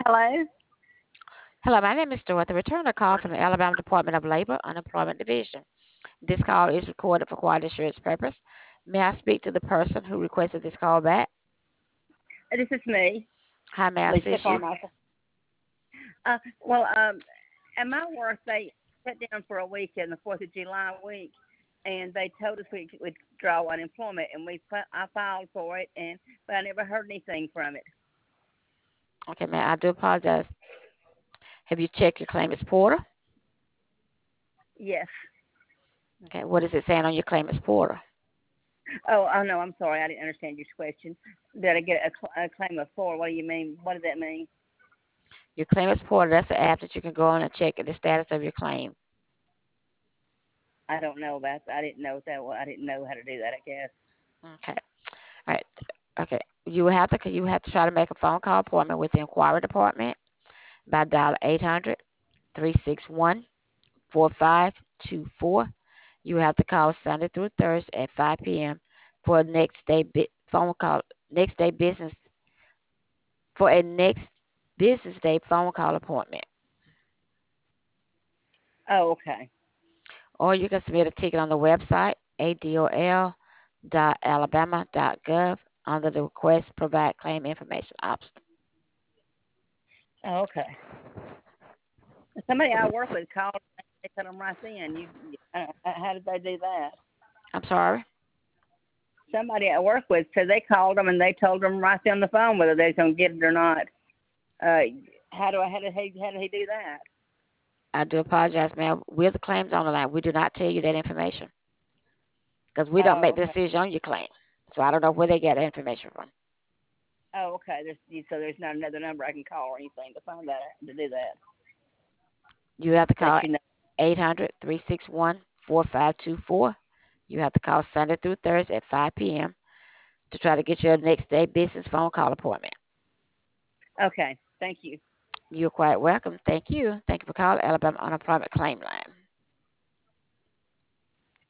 Hello? Hello, my name is Dorothy. Return a call from the Alabama Department of Labor Unemployment Division. This call is recorded for quality assurance purpose. May I speak to the person who requested this call back? This is me, How may I Lisa assist you? Carmichael. Well, at my work, they shut down for a week in the 4th of July week, and they told us we would draw unemployment, and I filed for it, but I never heard anything from it. Okay, ma'am, I do apologize. Have you checked your claimant's portal? Yes. Okay, what is it saying on your claimant's portal? Oh, no, I'm sorry. I didn't understand your question. Did I get a claim of four? What do you mean? What does that mean? Your claimant's portal, that's the app that you can go on and check the status of your claim. I don't know about that. I didn't know that. Well, I didn't know how to do that, I guess. Okay, all right. Okay, you have to try to make a phone call appointment with the inquiry department by dial 800-361-4524. You have to call Sunday through Thursday at 5 p.m. for a phone call, next day business, for a next business day phone call appointment. Oh, okay. Or you can submit a ticket on the website, adol.alabama.gov, under the request provide claim information option. Oh, okay. Somebody I work with called. They told them right then. How did they do that? I'm sorry? Somebody I work with said they called them and they told them right there on the phone whether they're gonna get it or not. Uh, how did he do that? I do apologize, ma'am. We're the claims on the line. We do not tell you that information because we don't make Oh, the okay. decision on your claim. So I don't know where they get that information from. Oh, okay. So there's not another number I can call or anything to find that to do that. You have to Let call you know. 800-361-4524. You have to call Sunday through Thursday at 5 p.m. to try to get your next day business phone call appointment. Okay. Thank you. You're quite welcome. Thank you. Thank you for calling Alabama Unemployment Claim Line.